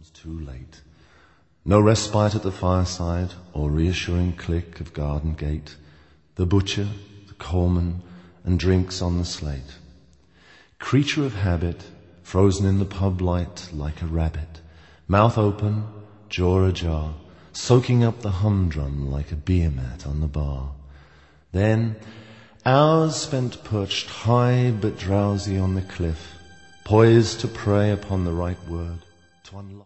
comes too late. No respite at the fireside or reassuring click of garden gate. The butcher, the coalman, and drinks on the slate. Creature of habit, frozen in the pub light like a rabbit, mouth open, jaw ajar, soaking up the humdrum like a beer mat on the bar. Then, hours spent perched high but drowsy on the cliff, poised to prey upon the right word, to unlock